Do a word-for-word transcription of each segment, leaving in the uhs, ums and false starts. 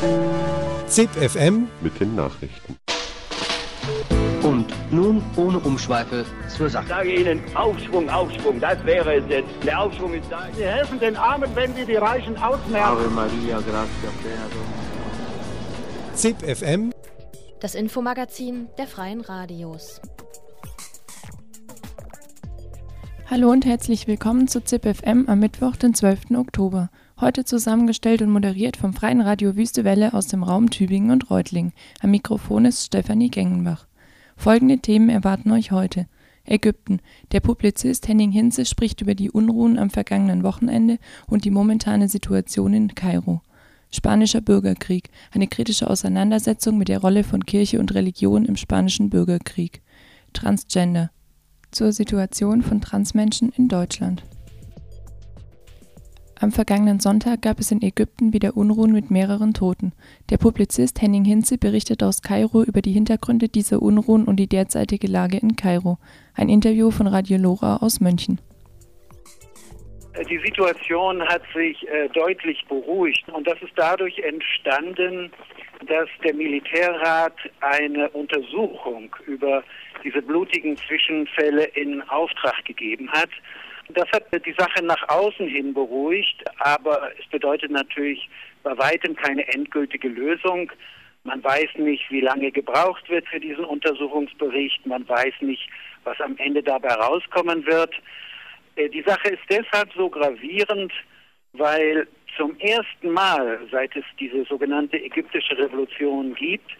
Z I P F M mit den Nachrichten. Und nun ohne Umschweife zur Sache. Ich sage Ihnen, Aufschwung, Aufschwung, das wäre es jetzt. Der Aufschwung ist da. Sie helfen den Armen, wenn wir die Reichen ausmerzen. Ave Maria, gratia plena. Z I P F M, das Infomagazin der Freien Radios. Hallo und herzlich willkommen zu Z I P F M am Mittwoch, den zwölften Oktober. Heute zusammengestellt und moderiert vom Freien Radio Wüste Welle aus dem Raum Tübingen und Reutlingen. Am Mikrofon ist Stefanie Gengenbach. Folgende Themen erwarten euch heute. Ägypten. Der Publizist Henning Hinze spricht über die Unruhen am vergangenen Wochenende und die momentane Situation in Kairo. Spanischer Bürgerkrieg. Eine kritische Auseinandersetzung mit der Rolle von Kirche und Religion im spanischen Bürgerkrieg. Transgender. Zur Situation von Transmenschen in Deutschland. Am vergangenen Sonntag gab es in Ägypten wieder Unruhen mit mehreren Toten. Der Publizist Henning Hinze berichtet aus Kairo über die Hintergründe dieser Unruhen und die derzeitige Lage in Kairo. Ein Interview von Radio Lora aus München. Die Situation hat sich äh, deutlich beruhigt und das ist dadurch entstanden, dass der Militärrat eine Untersuchung über diese blutigen Zwischenfälle in Auftrag gegeben hat. Das hat die Sache nach außen hin beruhigt, aber es bedeutet natürlich bei weitem keine endgültige Lösung. Man weiß nicht, wie lange gebraucht wird für diesen Untersuchungsbericht. Man weiß nicht, was am Ende dabei rauskommen wird. Die Sache ist deshalb so gravierend, weil zum ersten Mal, seit es diese sogenannte ägyptische Revolution gibt,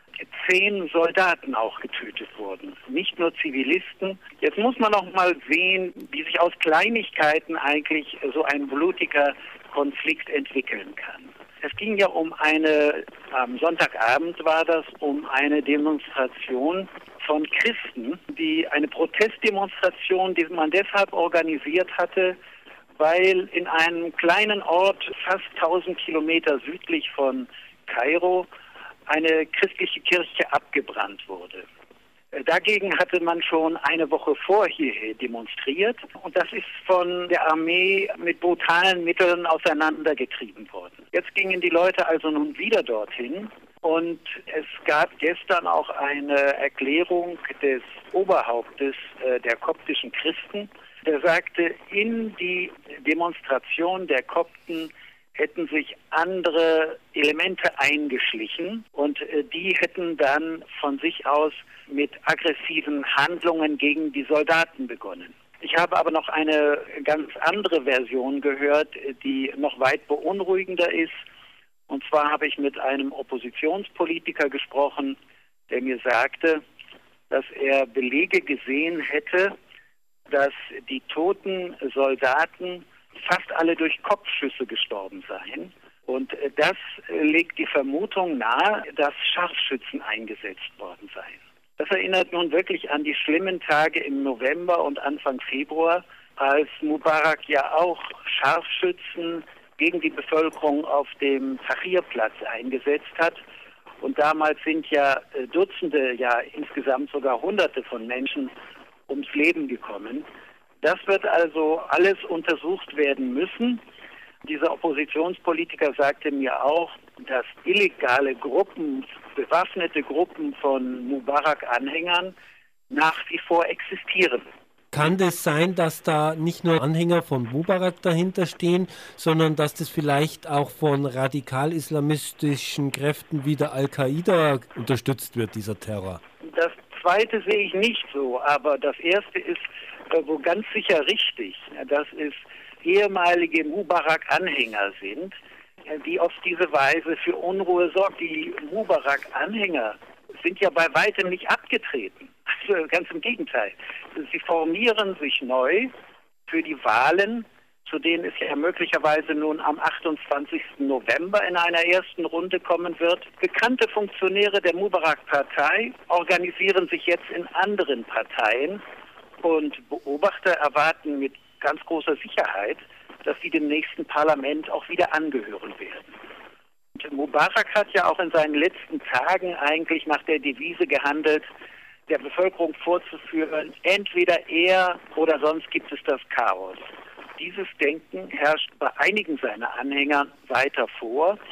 zehn Soldaten auch getötet wurden, nicht nur Zivilisten. Jetzt muss man noch mal sehen, wie sich aus Kleinigkeiten eigentlich so ein blutiger Konflikt entwickeln kann. Es ging ja um eine, am Sonntagabend war das, um eine Demonstration von Christen, die eine Protestdemonstration, die man deshalb organisiert hatte, weil in einem kleinen Ort, fast tausend Kilometer südlich von Kairo, eine christliche Kirche abgebrannt wurde. Dagegen hatte man schon eine Woche vorher demonstriert und das ist von der Armee mit brutalen Mitteln auseinandergetrieben worden. Jetzt gingen die Leute also nun wieder dorthin und es gab gestern auch eine Erklärung des Oberhauptes der koptischen Christen, der sagte, in die Demonstration der Kopten hätten sich andere Elemente eingeschlichen und äh, die hätten dann von sich aus mit aggressiven Handlungen gegen die Soldaten begonnen. Ich habe aber noch eine ganz andere Version gehört, die noch weit beunruhigender ist. Und zwar habe ich mit einem Oppositionspolitiker gesprochen, der mir sagte, dass er Belege gesehen hätte, dass die toten Soldaten fast alle durch Kopfschüsse gestorben seien. Und das legt die Vermutung nahe, dass Scharfschützen eingesetzt worden seien. Das erinnert nun wirklich an die schlimmen Tage im November und Anfang Februar, als Mubarak ja auch Scharfschützen gegen die Bevölkerung auf dem Tahrirplatz eingesetzt hat. Und damals sind ja Dutzende, ja insgesamt sogar Hunderte von Menschen ums Leben gekommen. Das wird also alles untersucht werden müssen. Dieser Oppositionspolitiker sagte mir auch, dass illegale Gruppen, bewaffnete Gruppen von Mubarak-Anhängern nach wie vor existieren. Kann das sein, dass da nicht nur Anhänger von Mubarak dahinter stehen, sondern dass das vielleicht auch von radikal-islamistischen Kräften wie der Al-Qaida unterstützt wird, dieser Terror? Das Zweite sehe ich nicht so, aber das Erste ist wo ganz sicher richtig, dass es ehemalige Mubarak-Anhänger sind, die auf diese Weise für Unruhe sorgen. Die Mubarak-Anhänger sind ja bei weitem nicht abgetreten. Also ganz im Gegenteil. Sie formieren sich neu für die Wahlen, zu denen es ja möglicherweise nun am achtundzwanzigsten November in einer ersten Runde kommen wird. Bekannte Funktionäre der Mubarak-Partei organisieren sich jetzt in anderen Parteien. Und Beobachter erwarten mit ganz großer Sicherheit, dass sie dem nächsten Parlament auch wieder angehören werden. Und Mubarak hat ja auch in seinen letzten Tagen eigentlich nach der Devise gehandelt, der Bevölkerung vorzuführen, entweder er oder sonst gibt es das Chaos. Dieses Denken herrscht bei einigen seiner Anhänger weiter vor.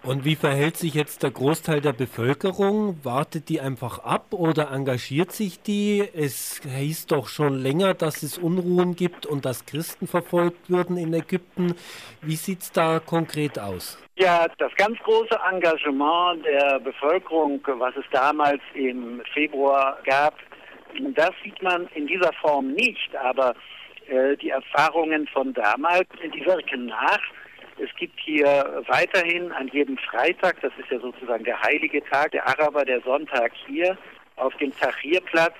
Und wie verhält sich jetzt der Großteil der Bevölkerung? Wartet die einfach ab oder engagiert sich die? Es hieß doch schon länger, dass es Unruhen gibt und dass Christen verfolgt würden in Ägypten. Wie sieht es da konkret aus? Ja, das ganz große Engagement der Bevölkerung, was es damals im Februar gab, das sieht man in dieser Form nicht. Aber äh, die Erfahrungen von damals, die wirken nach. Es gibt hier weiterhin an jedem Freitag, das ist ja sozusagen der heilige Tag der Araber, der Sonntag hier, auf dem Tahrirplatz,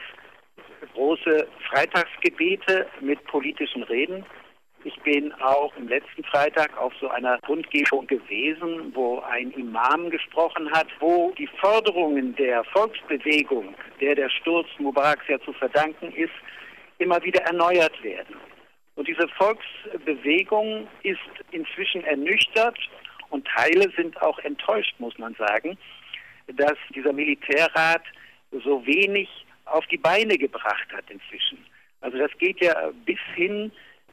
große Freitagsgebete mit politischen Reden. Ich bin auch am letzten Freitag auf so einer Kundgebung gewesen, wo ein Imam gesprochen hat, wo die Forderungen der Volksbewegung, der der Sturz Mubaraks ja zu verdanken ist, immer wieder erneuert werden. Und diese Volksbewegung ist inzwischen ernüchtert und Teile sind auch enttäuscht, muss man sagen, dass dieser Militärrat so wenig auf die Beine gebracht hat inzwischen. Also das geht ja bis hin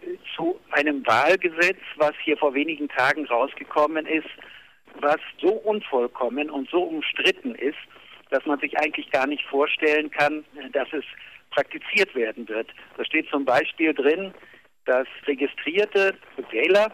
zu einem Wahlgesetz, was hier vor wenigen Tagen rausgekommen ist, was so unvollkommen und so umstritten ist, dass man sich eigentlich gar nicht vorstellen kann, dass es praktiziert werden wird. Da steht zum Beispiel drin, dass registrierte Wähler,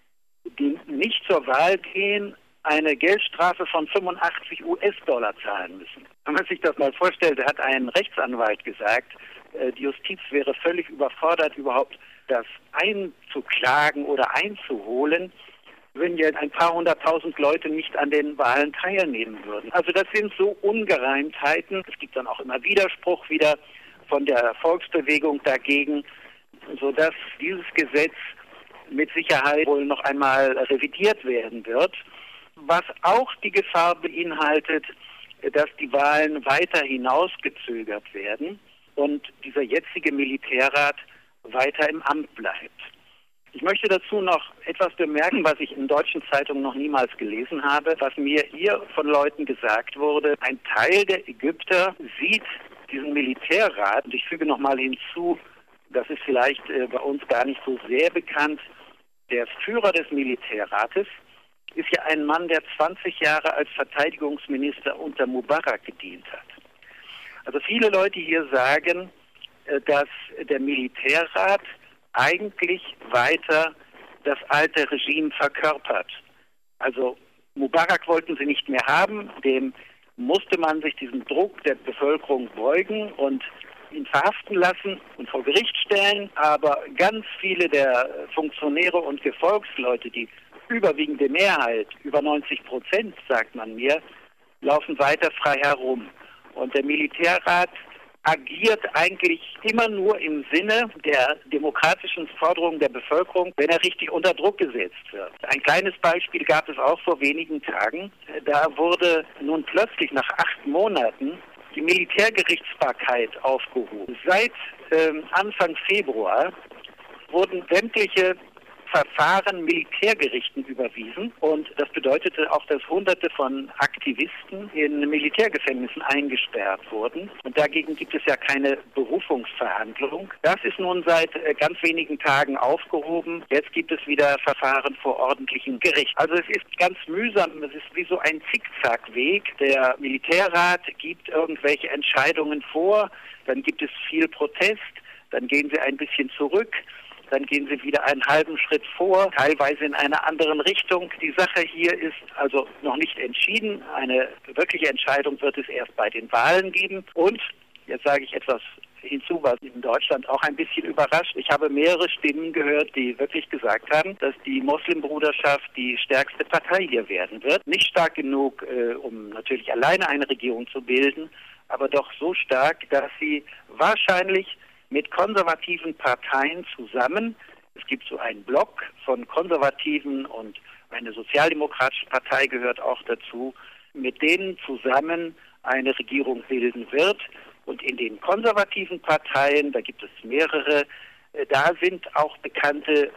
die nicht zur Wahl gehen, eine Geldstrafe von fünfundachtzig US-Dollar zahlen müssen. Wenn man sich das mal vorstellt, hat ein Rechtsanwalt gesagt, die Justiz wäre völlig überfordert, überhaupt das einzuklagen oder einzuholen, wenn jetzt ein paar hunderttausend Leute nicht an den Wahlen teilnehmen würden. Also das sind so Ungereimtheiten. Es gibt dann auch immer Widerspruch wieder von der Volksbewegung dagegen, sodass dieses Gesetz mit Sicherheit wohl noch einmal revidiert werden wird, was auch die Gefahr beinhaltet, dass die Wahlen weiter hinausgezögert werden und dieser jetzige Militärrat weiter im Amt bleibt. Ich möchte dazu noch etwas bemerken, was ich in deutschen Zeitungen noch niemals gelesen habe, was mir hier von Leuten gesagt wurde. Ein Teil der Ägypter sieht diesen Militärrat, und ich füge noch mal hinzu, das ist vielleicht äh, bei uns gar nicht so sehr bekannt, der Führer des Militärrates ist ja ein Mann, der zwanzig Jahre als Verteidigungsminister unter Mubarak gedient hat. Also viele Leute hier sagen, äh, dass der Militärrat eigentlich weiter das alte Regime verkörpert. Also Mubarak wollten sie nicht mehr haben, dem musste man sich diesem Druck der Bevölkerung beugen und ihn verhaften lassen und vor Gericht stellen, aber ganz viele der Funktionäre und Gefolgsleute, die überwiegende Mehrheit, über neunzig Prozent, sagt man mir, laufen weiter frei herum. Und der Militärrat agiert eigentlich immer nur im Sinne der demokratischen Forderungen der Bevölkerung, wenn er richtig unter Druck gesetzt wird. Ein kleines Beispiel gab es auch vor wenigen Tagen. Da wurde nun plötzlich nach acht Monaten die Militärgerichtsbarkeit aufgehoben. Seit ähm, Anfang Februar wurden sämtliche Verfahren Militärgerichten überwiesen und das bedeutete auch, dass Hunderte von Aktivisten in Militärgefängnissen eingesperrt wurden und dagegen gibt es ja keine Berufungsverhandlung. Das ist nun seit äh, ganz wenigen Tagen aufgehoben. Jetzt gibt es wieder Verfahren vor ordentlichem Gericht. Also es ist ganz mühsam, es ist wie so ein Zickzackweg. Der Militärrat gibt irgendwelche Entscheidungen vor, dann gibt es viel Protest, dann gehen sie ein bisschen zurück. Dann gehen sie wieder einen halben Schritt vor, teilweise in einer anderen Richtung. Die Sache hier ist also noch nicht entschieden. Eine wirkliche Entscheidung wird es erst bei den Wahlen geben. Und, jetzt sage ich etwas hinzu, was in Deutschland auch ein bisschen überrascht. Ich habe mehrere Stimmen gehört, die wirklich gesagt haben, dass die Moslembruderschaft die stärkste Partei hier werden wird. Nicht stark genug, äh, um natürlich alleine eine Regierung zu bilden, aber doch so stark, dass sie wahrscheinlich mit konservativen Parteien zusammen, es gibt so einen Block von Konservativen und eine sozialdemokratische Partei gehört auch dazu, mit denen zusammen eine Regierung bilden wird. Und in den konservativen Parteien, da gibt es mehrere, da sind auch bekannte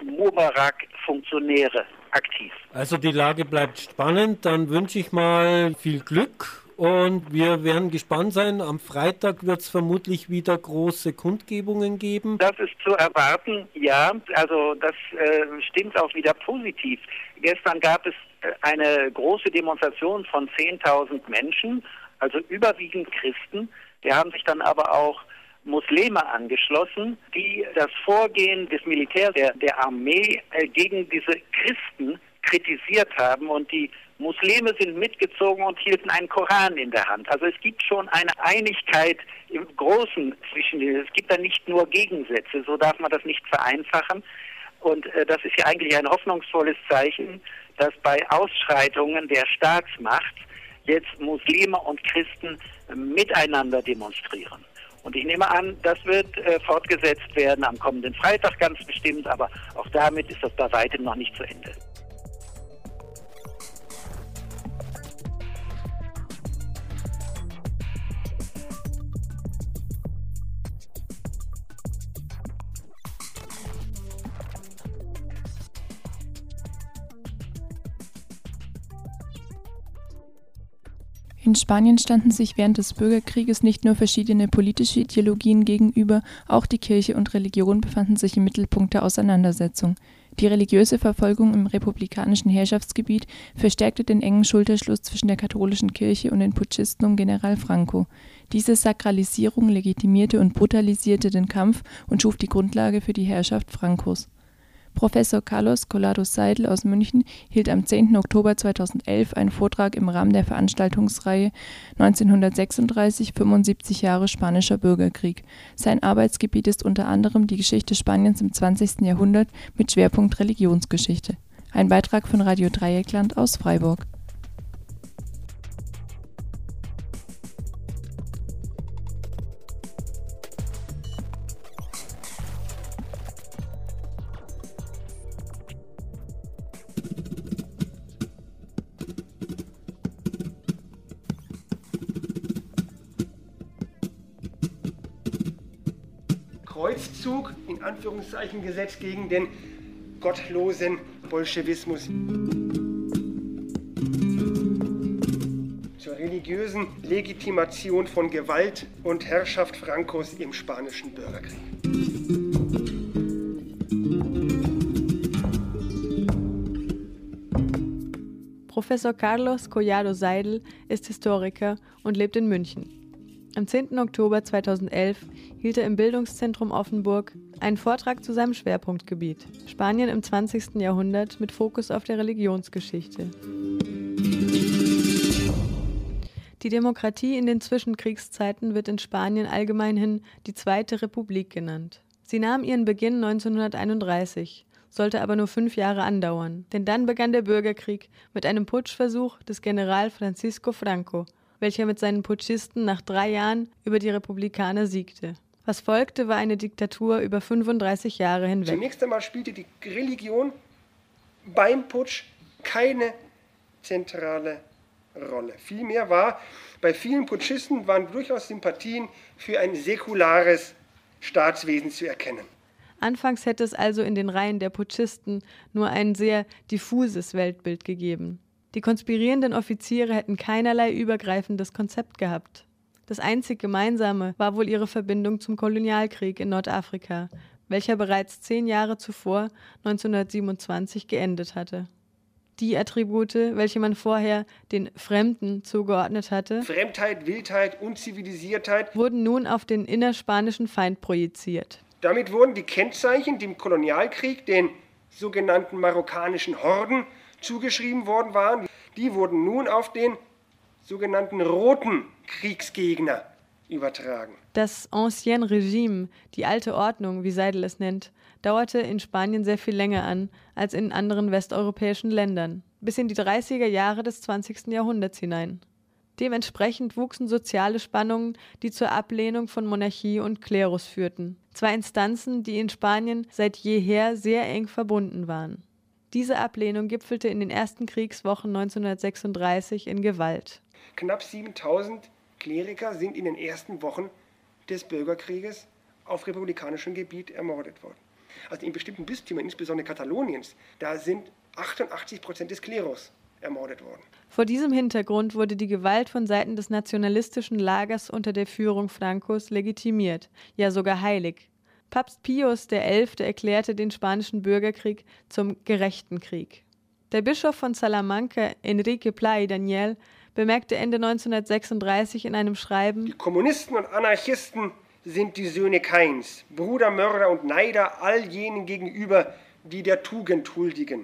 Mubarak-Funktionäre aktiv. Also die Lage bleibt spannend. Dann wünsche ich mal viel Glück Und wir werden gespannt sein. Am Freitag wird es vermutlich wieder große Kundgebungen geben. Das ist zu erwarten, ja. Also das äh, stimmt auch wieder positiv. Gestern gab es eine große Demonstration von zehntausend Menschen, also überwiegend Christen. Die haben sich dann aber auch Muslime angeschlossen, die das Vorgehen des Militärs, der, der Armee äh, gegen diese Christen kritisiert haben, und die Muslime sind mitgezogen und hielten einen Koran in der Hand. Also es gibt schon eine Einigkeit im Großen zwischen denen. Es gibt da nicht nur Gegensätze, so darf man das nicht vereinfachen. Und äh, das ist ja eigentlich ein hoffnungsvolles Zeichen, dass bei Ausschreitungen der Staatsmacht jetzt Muslime und Christen äh, miteinander demonstrieren. Und ich nehme an, das wird äh, fortgesetzt werden am kommenden Freitag ganz bestimmt, aber auch damit ist das bei weitem noch nicht zu Ende. In Spanien standen sich während des Bürgerkrieges nicht nur verschiedene politische Ideologien gegenüber, auch die Kirche und Religion befanden sich im Mittelpunkt der Auseinandersetzung. Die religiöse Verfolgung im republikanischen Herrschaftsgebiet verstärkte den engen Schulterschluss zwischen der katholischen Kirche und den Putschisten um General Franco. Diese Sakralisierung legitimierte und brutalisierte den Kampf und schuf die Grundlage für die Herrschaft Francos. Professor Carlos Collado Seidel aus München hielt am zehnten Oktober zweitausendelf einen Vortrag im Rahmen der Veranstaltungsreihe neunzehnhundertsechsunddreißig – fünfundsiebzig Jahre Spanischer Bürgerkrieg. Sein Arbeitsgebiet ist unter anderem die Geschichte Spaniens im zwanzigsten Jahrhundert mit Schwerpunkt Religionsgeschichte. Ein Beitrag von Radio Dreieckland aus Freiburg. Kreuzzug, in Anführungszeichen gesetzt, gegen den gottlosen Bolschewismus. Zur religiösen Legitimation von Gewalt und Herrschaft Francos im Spanischen Bürgerkrieg. Professor Carlos Collado Seidel ist Historiker und lebt in München. Am zehnten Oktober zweitausendelf hielt er im Bildungszentrum Offenburg einen Vortrag zu seinem Schwerpunktgebiet, Spanien im zwanzigsten Jahrhundert mit Fokus auf der Religionsgeschichte. Die Demokratie in den Zwischenkriegszeiten wird in Spanien allgemeinhin die Zweite Republik genannt. Sie nahm ihren Beginn neunzehnhunderteinunddreißig, sollte aber nur fünf Jahre andauern, denn dann begann der Bürgerkrieg mit einem Putschversuch des General Francisco Franco, welcher mit seinen Putschisten nach drei Jahren über die Republikaner siegte. Was folgte, war eine Diktatur über fünfunddreißig Jahre hinweg. Zunächst einmal spielte die Religion beim Putsch keine zentrale Rolle. Vielmehr war bei vielen Putschisten waren durchaus Sympathien für ein säkulares Staatswesen zu erkennen. Anfangs hätte es also in den Reihen der Putschisten nur ein sehr diffuses Weltbild gegeben. Die konspirierenden Offiziere hätten keinerlei übergreifendes Konzept gehabt. Das einzig Gemeinsame war wohl ihre Verbindung zum Kolonialkrieg in Nordafrika, welcher bereits zehn Jahre zuvor, neunzehnhundertsiebenundzwanzig, geendet hatte. Die Attribute, welche man vorher den Fremden zugeordnet hatte, Fremdheit, Wildheit, Unzivilisiertheit, wurden nun auf den innerspanischen Feind projiziert. Damit wurden die Kennzeichen, die im Kolonialkrieg den sogenannten marokkanischen Horden zugeschrieben worden waren, die wurden nun auf den sogenannten roten Kriegsgegner übertragen. Das Ancien Régime, die alte Ordnung, wie Seidel es nennt, dauerte in Spanien sehr viel länger an als in anderen westeuropäischen Ländern, bis in die dreißiger Jahre des zwanzigsten Jahrhunderts hinein. Dementsprechend wuchsen soziale Spannungen, die zur Ablehnung von Monarchie und Klerus führten. Zwei Instanzen, die in Spanien seit jeher sehr eng verbunden waren. Diese Ablehnung gipfelte in den ersten Kriegswochen neunzehnhundertsechsunddreißig in Gewalt. Knapp siebentausend Kleriker sind in den ersten Wochen des Bürgerkrieges auf republikanischem Gebiet ermordet worden. Also in bestimmten Bistümern, insbesondere Kataloniens, da sind achtundachtzig Prozent des Klerus ermordet worden. Vor diesem Hintergrund wurde die Gewalt von Seiten des nationalistischen Lagers unter der Führung Francos legitimiert, ja sogar heilig. Papst Pius der Elfte erklärte den Spanischen Bürgerkrieg zum gerechten Krieg. Der Bischof von Salamanca, Enrique Pla y Daniel, bemerkte Ende neunzehnhundertsechsunddreißig in einem Schreiben: Die Kommunisten und Anarchisten sind die Söhne Kains, Bruder, Mörder und Neider all jenen gegenüber, die der Tugend huldigen.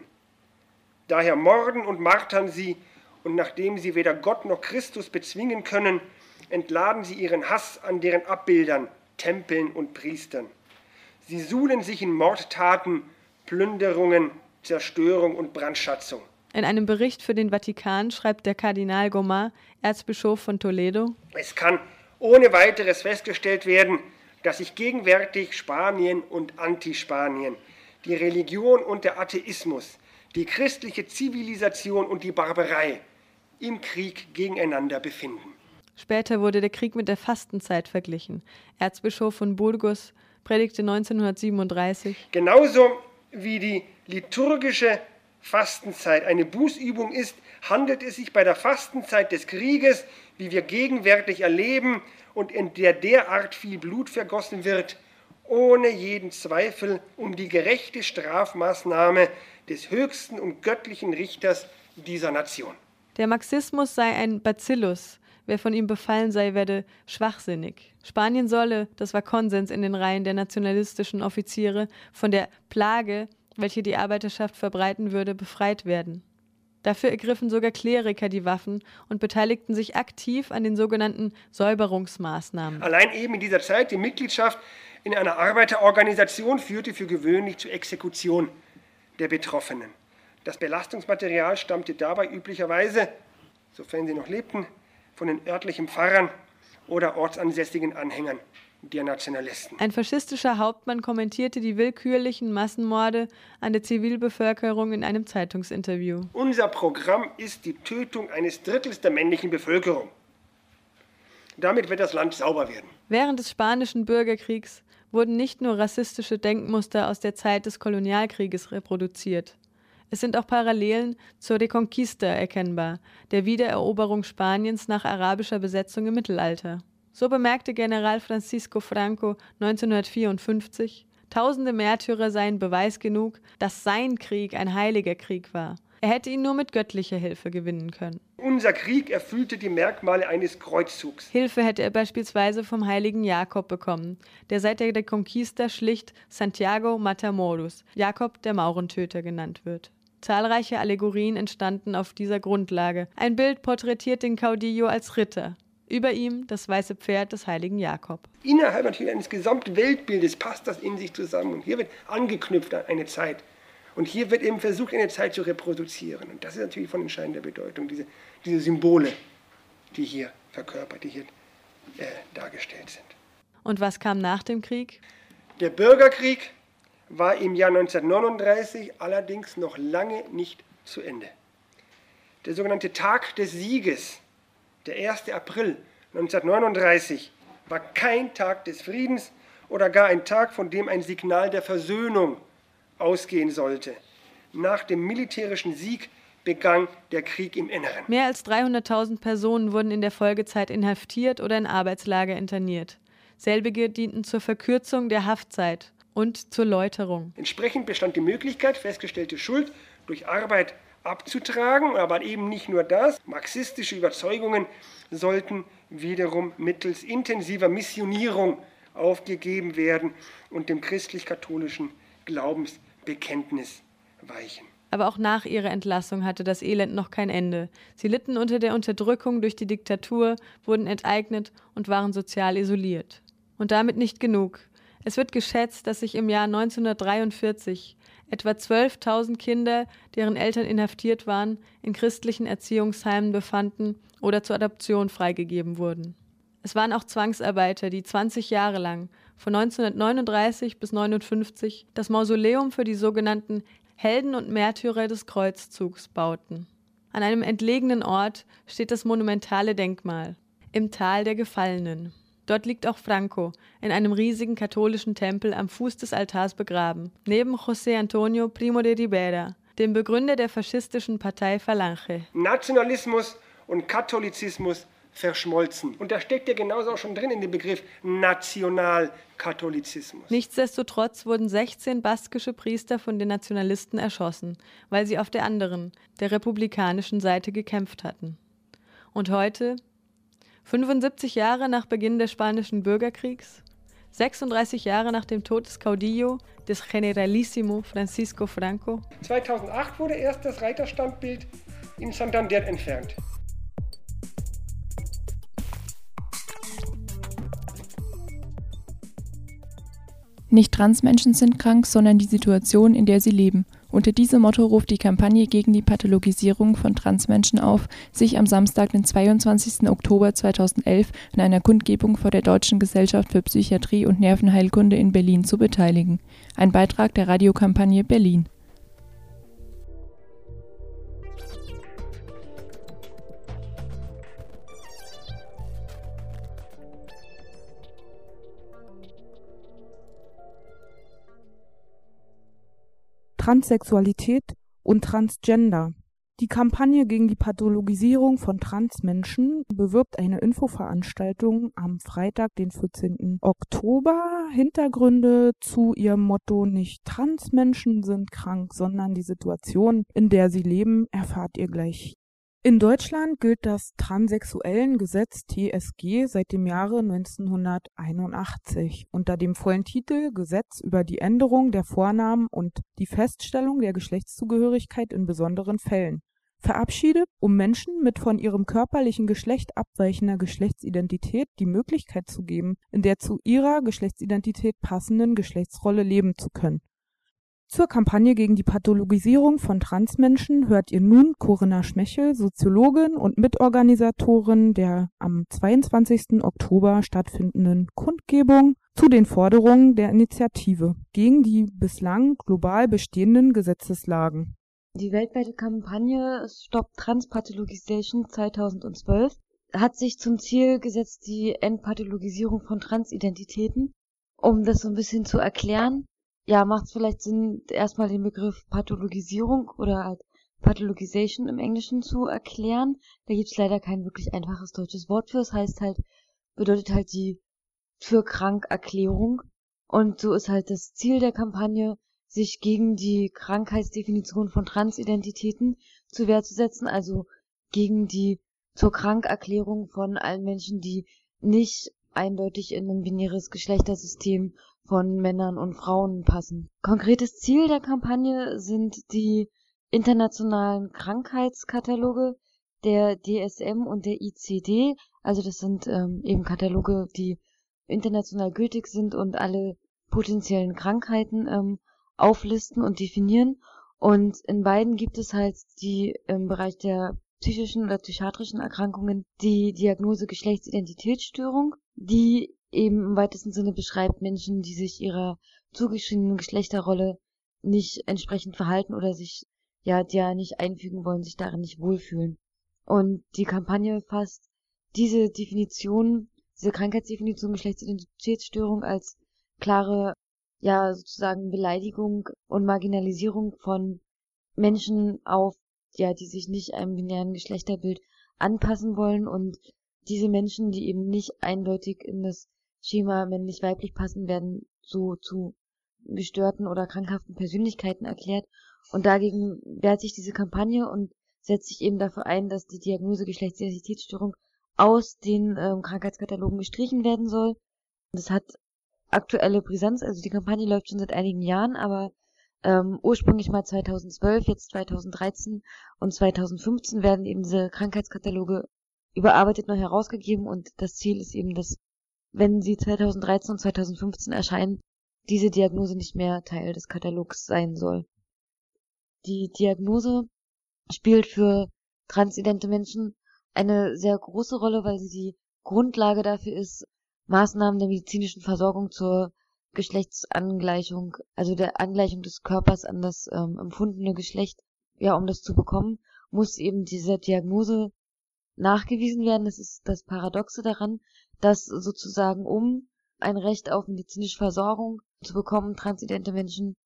Daher morden und martern sie, und nachdem sie weder Gott noch Christus bezwingen können, entladen sie ihren Hass an deren Abbildern, Tempeln und Priestern. Sie suhlen sich in Mordtaten, Plünderungen, Zerstörung und Brandschatzung. In einem Bericht für den Vatikan schreibt der Kardinal Gomar, Erzbischof von Toledo: Es kann ohne weiteres festgestellt werden, dass sich gegenwärtig Spanien und Antispanien, die Religion und der Atheismus, die christliche Zivilisation und die Barbarei im Krieg gegeneinander befinden. Später wurde der Krieg mit der Fastenzeit verglichen. Erzbischof von Burgos predigte neunzehnhundertsiebenunddreißig: Genauso wie die liturgische Fastenzeit eine Bußübung ist, handelt es sich bei der Fastenzeit des Krieges, wie wir gegenwärtig erleben und in der derart viel Blut vergossen wird, ohne jeden Zweifel um die gerechte Strafmaßnahme des höchsten und göttlichen Richters dieser Nation. Der Marxismus sei ein Bacillus. Wer von ihm befallen sei, werde schwachsinnig. Spanien solle, das war Konsens in den Reihen der nationalistischen Offiziere, von der Plage, welche die Arbeiterschaft verbreiten würde, befreit werden. Dafür ergriffen sogar Kleriker die Waffen und beteiligten sich aktiv an den sogenannten Säuberungsmaßnahmen. Allein eben in dieser Zeit die Mitgliedschaft in einer Arbeiterorganisation führte für gewöhnlich zur Exekution der Betroffenen. Das Belastungsmaterial stammte dabei üblicherweise, sofern sie noch lebten, von den örtlichen Pfarrern oder ortsansässigen Anhängern der Nationalisten. Ein faschistischer Hauptmann kommentierte die willkürlichen Massenmorde an der Zivilbevölkerung in einem Zeitungsinterview. Unser Programm ist die Tötung eines Drittels der männlichen Bevölkerung. Damit wird das Land sauber werden. Während des Spanischen Bürgerkriegs wurden nicht nur rassistische Denkmuster aus der Zeit des Kolonialkrieges reproduziert. Es sind auch Parallelen zur Reconquista erkennbar, der Wiedereroberung Spaniens nach arabischer Besetzung im Mittelalter. So bemerkte General Francisco Franco neunzehnhundertvierundfünfzig, tausende Märtyrer seien Beweis genug, dass sein Krieg ein heiliger Krieg war. Er hätte ihn nur mit göttlicher Hilfe gewinnen können. Unser Krieg erfüllte die Merkmale eines Kreuzzugs. Hilfe hätte er beispielsweise vom heiligen Jakob bekommen, der seit der Reconquista schlicht Santiago Matamoros, Jakob der Maurentöter genannt wird. Zahlreiche Allegorien entstanden auf dieser Grundlage. Ein Bild porträtiert den Caudillo als Ritter. Über ihm das weiße Pferd des heiligen Jakob. Innerhalb natürlich eines Gesamtweltbildes passt das in sich zusammen. Und hier wird angeknüpft an eine Zeit. Und hier wird eben versucht, eine Zeit zu reproduzieren. Und das ist natürlich von entscheidender Bedeutung, diese, diese Symbole, die hier verkörpert, die hier äh, dargestellt sind. Und was kam nach dem Krieg? Der Bürgerkrieg war im Jahr neunzehnhundertneununddreißig allerdings noch lange nicht zu Ende. Der sogenannte Tag des Sieges, der erste April neunzehnhundertneununddreißig, war kein Tag des Friedens oder gar ein Tag, von dem ein Signal der Versöhnung ausgehen sollte. Nach dem militärischen Sieg begann der Krieg im Inneren. Mehr als dreihunderttausend Personen wurden in der Folgezeit inhaftiert oder in Arbeitslager interniert. Selbige dienten zur Verkürzung der Haftzeit und zur Läuterung. Entsprechend bestand die Möglichkeit, festgestellte Schuld durch Arbeit abzutragen, aber eben nicht nur das. Marxistische Überzeugungen sollten wiederum mittels intensiver Missionierung aufgegeben werden und dem christlich-katholischen Glaubensbekenntnis weichen. Aber auch nach ihrer Entlassung hatte das Elend noch kein Ende. Sie litten unter der Unterdrückung durch die Diktatur, wurden enteignet und waren sozial isoliert. Und damit nicht genug. Es wird geschätzt, dass sich im Jahr neunzehnhundertdreiundvierzig etwa zwölftausend Kinder, deren Eltern inhaftiert waren, in christlichen Erziehungsheimen befanden oder zur Adoption freigegeben wurden. Es waren auch Zwangsarbeiter, die zwanzig Jahre lang, von neunzehnhundertneununddreißig bis neunundfünfzig, das Mausoleum für die sogenannten Helden und Märtyrer des Kreuzzugs bauten. An einem entlegenen Ort steht das monumentale Denkmal, im Tal der Gefallenen. Dort liegt auch Franco, in einem riesigen katholischen Tempel am Fuß des Altars begraben, neben José Antonio Primo de Rivera, dem Begründer der faschistischen Partei Falange. Nationalismus und Katholizismus verschmolzen. Und da steckt ja genauso auch schon drin in dem Begriff Nationalkatholizismus. Nichtsdestotrotz wurden sechzehn baskische Priester von den Nationalisten erschossen, weil sie auf der anderen, der republikanischen Seite gekämpft hatten. Und heute, fünfundsiebzig Jahre nach Beginn des Spanischen Bürgerkriegs, sechsunddreißig Jahre nach dem Tod des Caudillo, des Generalissimo Francisco Franco. zweitausendacht wurde erst das Reiterstandbild in Santander entfernt. Nicht Transmenschen sind krank, sondern die Situation, in der sie leben. Unter diesem Motto ruft die Kampagne gegen die Pathologisierung von Transmenschen auf, sich am Samstag, den zweiundzwanzigsten Oktober zweitausendelf, an einer Kundgebung vor der Deutschen Gesellschaft für Psychiatrie und Nervenheilkunde in Berlin zu beteiligen. Ein Beitrag der Radiokampagne Berlin. Transsexualität und Transgender. Die Kampagne gegen die Pathologisierung von Transmenschen bewirbt eine Infoveranstaltung am Freitag, den vierzehnten Oktober. Hintergründe zu ihrem Motto: Nicht Transmenschen sind krank, sondern die Situation, in der sie leben, erfahrt ihr gleich. In Deutschland gilt das Transsexuellengesetz T S G seit dem Jahre neunzehnhunderteinundachtzig unter dem vollen Titel Gesetz über die Änderung der Vornamen und die Feststellung der Geschlechtszugehörigkeit in besonderen Fällen, verabschiedet, um Menschen mit von ihrem körperlichen Geschlecht abweichender Geschlechtsidentität die Möglichkeit zu geben, in der zu ihrer Geschlechtsidentität passenden Geschlechtsrolle leben zu können. Zur Kampagne gegen die Pathologisierung von Transmenschen hört ihr nun Corinna Schmechel, Soziologin und Mitorganisatorin der am zweiundzwanzigsten Oktober stattfindenden Kundgebung, zu den Forderungen der Initiative gegen die bislang global bestehenden Gesetzeslagen. Die weltweite Kampagne Stop Transpathologization zweitausendzwölf hat sich zum Ziel gesetzt, die Entpathologisierung von Transidentitäten. Um das so ein bisschen zu erklären, ja, macht es vielleicht Sinn, erstmal den Begriff Pathologisierung oder halt Pathologization im Englischen zu erklären. Da gibt es leider kein wirklich einfaches deutsches Wort für. Es heißt halt, bedeutet halt die für Krankerklärung. Und so ist halt das Ziel der Kampagne, sich gegen die Krankheitsdefinition von Transidentitäten zur Wehr zu setzen, also gegen die zur Krankerklärung von allen Menschen, die nicht eindeutig in ein binäres Geschlechtersystem von Männern und Frauen passen. Konkretes Ziel der Kampagne sind die internationalen Krankheitskataloge der D S M und der I C D. Also das sind ähm, eben Kataloge, die international gültig sind und alle potenziellen Krankheiten ähm, auflisten und definieren. Und in beiden gibt es halt die im Bereich der psychischen oder psychiatrischen Erkrankungen die Diagnose Geschlechtsidentitätsstörung, die eben im weitesten Sinne beschreibt Menschen, die sich ihrer zugeschriebenen Geschlechterrolle nicht entsprechend verhalten oder sich ja der nicht einfügen wollen, sich darin nicht wohlfühlen. Und die Kampagne fasst diese Definition, diese Krankheitsdefinition Geschlechtsidentitätsstörung als klare, ja sozusagen Beleidigung und Marginalisierung von Menschen auf, ja, die sich nicht einem binären Geschlechterbild anpassen wollen, und diese Menschen, die eben nicht eindeutig in das Schema männlich-weiblich passen, werden so zu gestörten oder krankhaften Persönlichkeiten erklärt. Und dagegen wehrt sich diese Kampagne und setzt sich eben dafür ein, dass die Diagnose Geschlechtsidentitätsstörung aus den ähm, Krankheitskatalogen gestrichen werden soll. Das hat aktuelle Brisanz, also die Kampagne läuft schon seit einigen Jahren, aber ähm, ursprünglich mal zweitausendzwölf, jetzt zweitausenddreizehn und zweitausendfünfzehn werden eben diese Krankheitskataloge überarbeitet neu herausgegeben, und das Ziel ist eben, dass, wenn sie zweitausenddreizehn und zweitausendfünfzehn erscheinen, diese Diagnose nicht mehr Teil des Katalogs sein soll. Die Diagnose spielt für transidente Menschen eine sehr große Rolle, weil sie die Grundlage dafür ist, Maßnahmen der medizinischen Versorgung zur Geschlechtsangleichung, also der Angleichung des Körpers an das ähm, empfundene Geschlecht, ja, um das zu bekommen, muss eben diese Diagnose nachgewiesen werden. Das ist das Paradoxe daran, dass sozusagen, um ein Recht auf medizinische Versorgung zu bekommen, transidente Menschen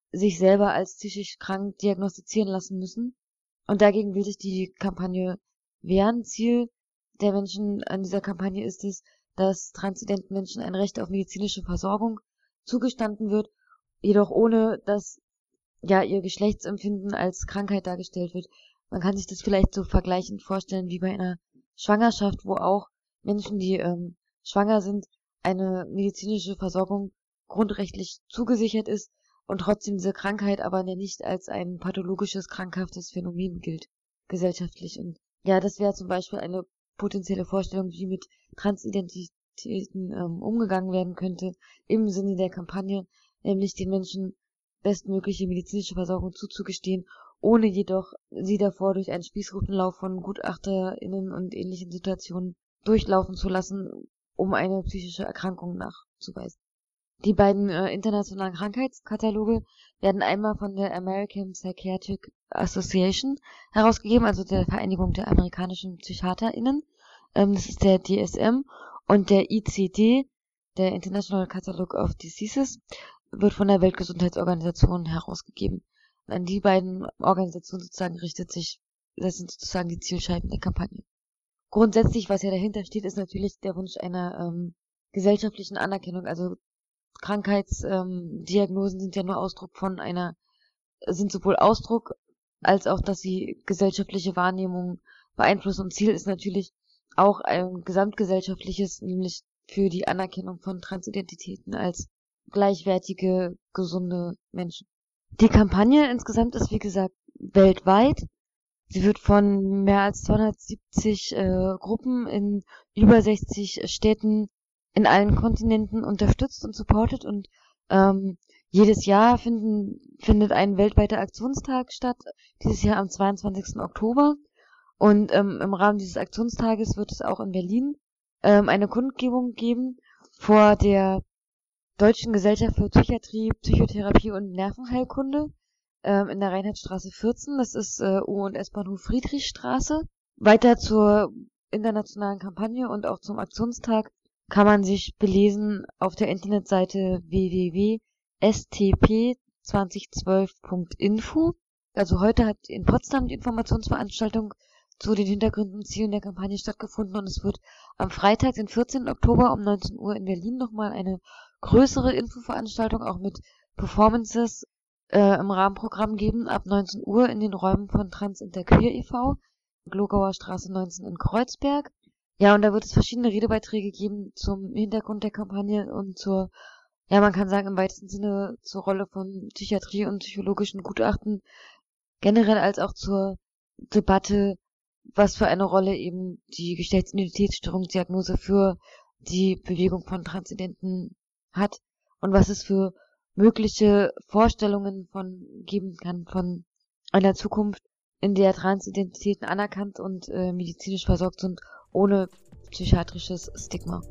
sich selber als psychisch krank diagnostizieren lassen müssen. Und dagegen will sich die Kampagne wehren. Ziel der Menschen an dieser Kampagne ist es, dass transidenten Menschen ein Recht auf medizinische Versorgung zugestanden wird, jedoch ohne, dass ja ihr Geschlechtsempfinden als Krankheit dargestellt wird. Man kann sich das vielleicht so vergleichend vorstellen wie bei einer Schwangerschaft, wo auch Menschen, die ähm, schwanger sind, eine medizinische Versorgung grundrechtlich zugesichert ist und trotzdem diese Krankheit aber nicht als ein pathologisches, krankhaftes Phänomen gilt, gesellschaftlich. Und ja, das wäre zum Beispiel eine potenzielle Vorstellung, wie mit Transidentitäten ähm, umgegangen werden könnte, im Sinne der Kampagne, nämlich den Menschen bestmögliche medizinische Versorgung zuzugestehen, ohne jedoch sie davor durch einen Spießrutenlauf von GutachterInnen und ähnlichen Situationen durchlaufen zu lassen, um eine psychische Erkrankung nachzuweisen. Die beiden äh, internationalen Krankheitskataloge werden einmal von der American Psychiatric Association herausgegeben, also der Vereinigung der amerikanischen PsychiaterInnen. Ähm, das ist der D S M, und der I C D, der International Catalogue of Diseases, wird von der Weltgesundheitsorganisation herausgegeben. Und an die beiden Organisationen sozusagen richtet sich, das sind sozusagen die Zielscheiben der Kampagne. Grundsätzlich, was ja dahinter steht, ist natürlich der Wunsch einer ähm, gesellschaftlichen Anerkennung. Also Krankheitsdiagnosen ähm, sind ja nur Ausdruck von einer, sind sowohl Ausdruck als auch, dass sie gesellschaftliche Wahrnehmung beeinflussen. Und Ziel ist natürlich auch ein gesamtgesellschaftliches, nämlich für die Anerkennung von Transidentitäten als gleichwertige, gesunde Menschen. Die Kampagne insgesamt ist, wie gesagt, weltweit. Sie wird von mehr als zweihundertsiebzig äh, Gruppen in über sechzig Städten in allen Kontinenten unterstützt und supportet, und ähm, jedes Jahr finden, findet ein weltweiter Aktionstag statt, dieses Jahr am zweiundzwanzigsten Oktober, und ähm, im Rahmen dieses Aktionstages wird es auch in Berlin ähm, eine Kundgebung geben vor der Deutschen Gesellschaft für Psychiatrie, Psychotherapie und Nervenheilkunde ähm, in der Reinhardtstraße vierzehn, das ist äh, U- und S-Bahnhof Friedrichstraße. Weiter zur internationalen Kampagne und auch zum Aktionstag kann man sich belesen auf der Internetseite w w w punkt s t p zwanzig zwölf punkt info. Also heute hat in Potsdam die Informationsveranstaltung zu den Hintergründen und Zielen der Kampagne stattgefunden, und es wird am Freitag, den vierzehnten Oktober um neunzehn Uhr in Berlin nochmal eine größere Infoveranstaltung auch mit Performances äh, im Rahmenprogramm geben, ab neunzehn Uhr in den Räumen von Trans Interqueer e V, Glogauer Straße neunzehn in Kreuzberg. Ja, und da wird es verschiedene Redebeiträge geben zum Hintergrund der Kampagne und zur, ja, man kann sagen, im weitesten Sinne zur Rolle von Psychiatrie und psychologischen Gutachten, generell als auch zur Debatte, was für eine Rolle eben die Geschlechtsidentitätsstörungsdiagnose für die Bewegung von Transidenten hat und was es für mögliche Vorstellungen von geben kann von einer Zukunft, in der Transidentitäten anerkannt und äh, medizinisch versorgt sind, ohne psychiatrisches Stigma.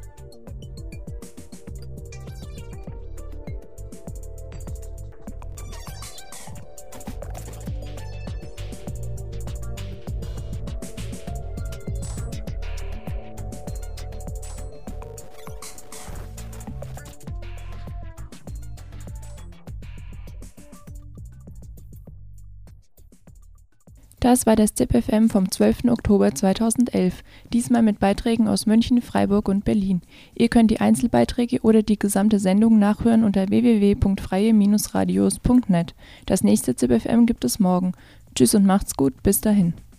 Das war das Z I P F M vom zwölften Oktober zweitausendelf, diesmal mit Beiträgen aus München, Freiburg und Berlin. Ihr könnt die Einzelbeiträge oder die gesamte Sendung nachhören unter w w w punkt freie Bindestrich radios punkt net. Das nächste Z I P F M gibt es morgen. Tschüss und macht's gut, bis dahin.